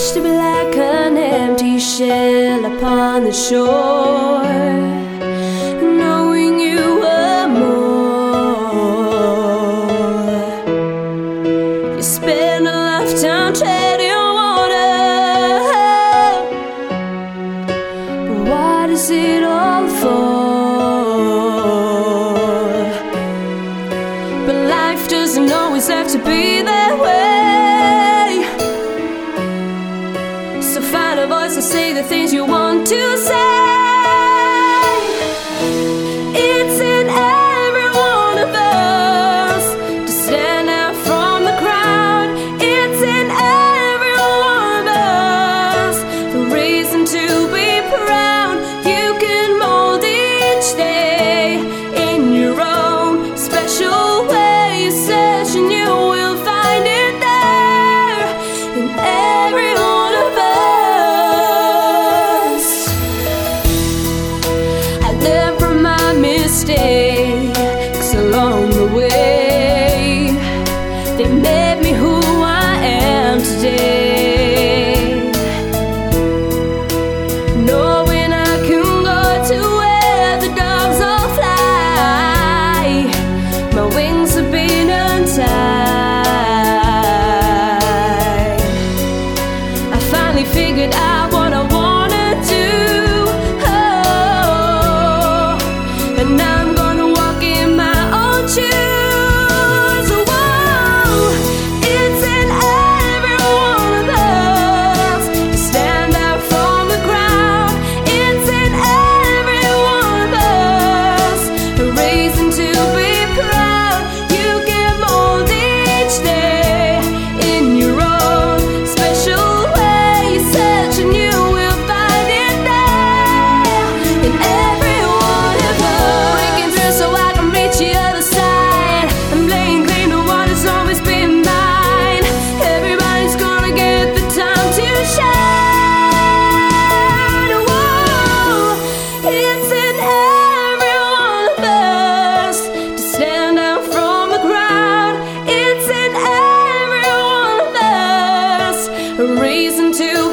wish to be like an empty shell upon the shore, knowing you were more. You spend a lifetime treading water, but what is it all for? But life doesn't always have to be that way. So find a voice and say the things you want to say. It's in every one of us to stand out from the crowd. It's in every one of us the reason to be proud. You can mold each day in your own special way. You search and you will find it there in every one of us. I learned from my mistakes along the way. They made me who I am today. Knowing I can go to where the doves all fly, my wings have been untied. I finally figured out what I wanna do, oh, and I'm gonna walk in my own shoes. Whoa, it's in every one of us to stand out from the crowd. It's in every one of us a reason to be proud. You can mold each day in your own special way. You search and you will find it there in every one of us. Breaking through so I can reach the other side. I'm laying claim to what has always been mine. Everybody's gonna get the time to shine. Whoa, it's in every one of us to stand out from the crowd. It's in every one of us a reason to